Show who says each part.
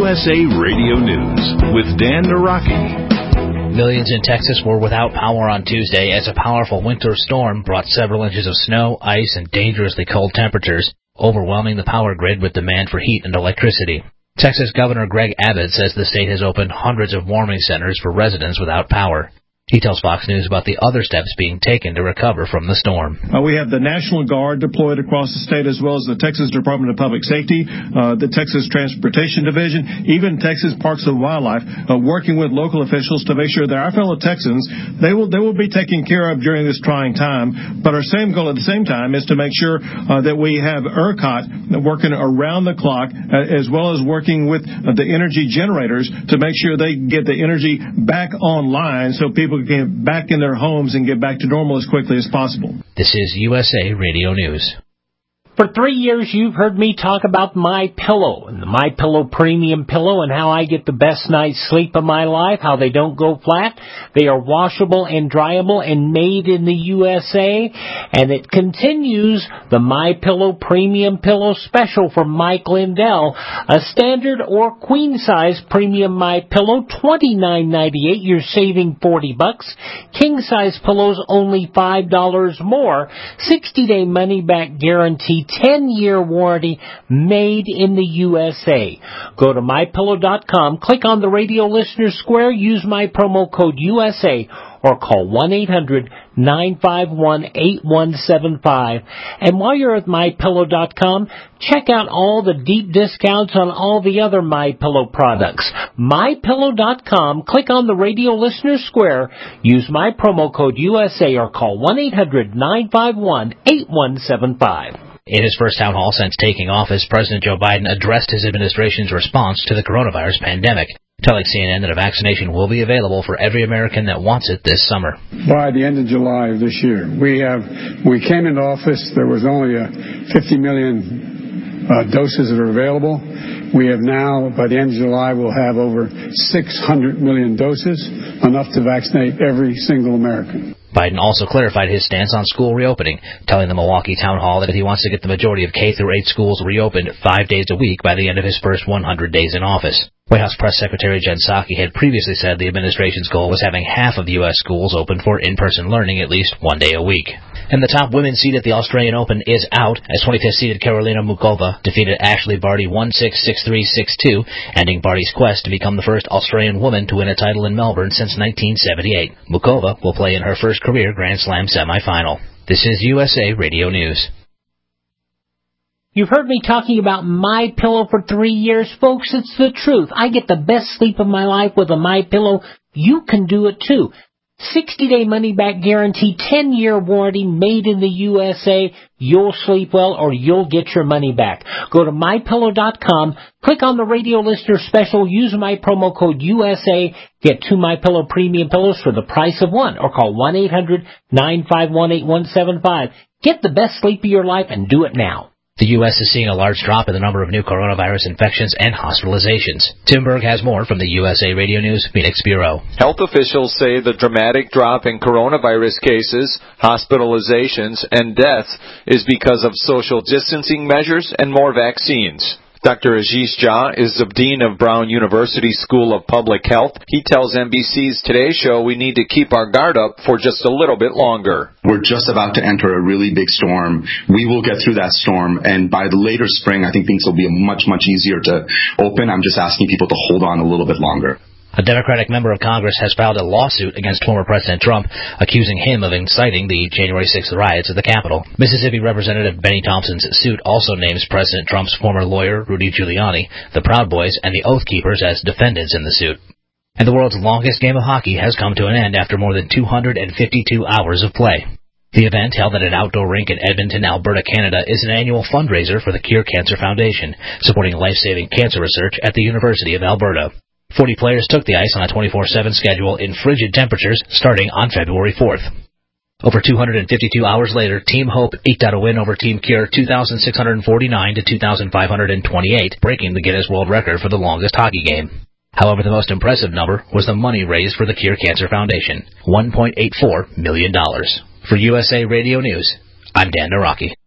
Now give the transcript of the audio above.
Speaker 1: USA Radio News with Dan Naraki.
Speaker 2: Millions in Texas were without power on Tuesday as a powerful winter storm brought several inches of snow, ice, and dangerously cold temperatures, overwhelming the power grid with demand for heat and electricity. Texas Governor Greg Abbott says the state has opened hundreds of warming centers for residents without power. He tells Fox News about the other steps being taken to recover from the storm.
Speaker 3: We have the National Guard deployed across the state, as well as the Texas Department of Public Safety, the Texas Transportation Division, even Texas Parks and Wildlife, working with local officials to make sure that our fellow Texans, they will be taken care of during this trying time. But our same goal at the same time is to make sure that we have ERCOT working around the clock, as well as working with the energy generators to make sure they get the energy back online so people can get back in their homes and get back to normal as quickly as possible.
Speaker 2: This is USA Radio News.
Speaker 4: For 3 years, you've heard me talk about MyPillow and the MyPillow Premium Pillow and how I get the best night's sleep of my life, how they don't go flat. They are washable and dryable and made in the USA. And it continues the MyPillow Premium Pillow special from Mike Lindell. A standard or queen-size premium MyPillow, $29.98. You're saving $40. King-size pillows, only $5 more. 60-day money-back guarantee. 10-year warranty, made in the USA. Go to MyPillow.com, click on the radio listener square, use my promo code USA, or call 1-800-951-8175. And while you're at MyPillow.com, check out all the deep discounts on all the other MyPillow products. MyPillow.com, click on the radio listener square, use my promo code USA, or call 1-800-951-8175.
Speaker 2: In his first town hall since taking office, President Joe Biden addressed his administration's response to the coronavirus pandemic, telling CNN that a vaccination will be available for every American that wants it this summer.
Speaker 5: By the end of July of this year, we came into office, there was only 50 million doses that are available. We have now, by the end of July, we'll have over 600 million doses, enough to vaccinate every single American.
Speaker 2: Biden also clarified his stance on school reopening, telling the Milwaukee Town Hall that he wants to get the majority of K-8 schools reopened 5 days a week by the end of his first 100 days in office. White House Press Secretary Jen Psaki had previously said the administration's goal was having half of U.S. schools open for in-person learning at least 1 day a week. And the top women's seed at the Australian Open is out, as 25th-seeded Karolina Muchova defeated Ashley Barty 1-6, 6-3, 6-2, ending Barty's quest to become the first Australian woman to win a title in Melbourne since 1978. Muchova will play in her first career Grand Slam semifinal. This is USA Radio News.
Speaker 4: You've heard me talking about MyPillow for 3 years, folks. It's the truth. I get the best sleep of my life with a MyPillow. You can do it too. 60-day money-back guarantee, 10-year warranty, made in the USA. You'll sleep well or you'll get your money back. Go to MyPillow.com, click on the radio listener special, use my promo code USA, get 2 MyPillow premium pillows for the price of one, or call 1-800-951-8175. Get the best sleep of your life and do it now.
Speaker 2: The U.S. is seeing a large drop in the number of new coronavirus infections and hospitalizations. Tim Berg has more from the USA Radio News Phoenix Bureau.
Speaker 6: Health officials say the dramatic drop in coronavirus cases, hospitalizations, and deaths is because of social distancing measures and more vaccines. Dr. Ashish Jha is the Dean of Brown University School of Public Health. He tells NBC's Today Show we need to keep our guard up for just a little bit longer.
Speaker 7: We're just about to enter a really big storm. We will get through that storm, and by the later spring, I think things will be much, much easier to open. I'm just asking people to hold on a little bit longer.
Speaker 2: A Democratic member of Congress has filed a lawsuit against former President Trump, accusing him of inciting the January 6th riots at the Capitol. Mississippi Representative Benny Thompson's suit also names President Trump's former lawyer, Rudy Giuliani, the Proud Boys, and the Oath Keepers as defendants in the suit. And the world's longest game of hockey has come to an end after more than 252 hours of play. The event, held at an outdoor rink in Edmonton, Alberta, Canada, is an annual fundraiser for the Cure Cancer Foundation, supporting life-saving cancer research at the University of Alberta. 40 players took the ice on a 24/7 schedule in frigid temperatures starting on February 4th. Over 252 hours later, Team Hope eked out a win over Team Cure 2,649 to 2,528, breaking the Guinness World Record for the longest hockey game. However, the most impressive number was the money raised for the Cure Cancer Foundation, $1.84 million. For USA Radio News, I'm Dan Naraki.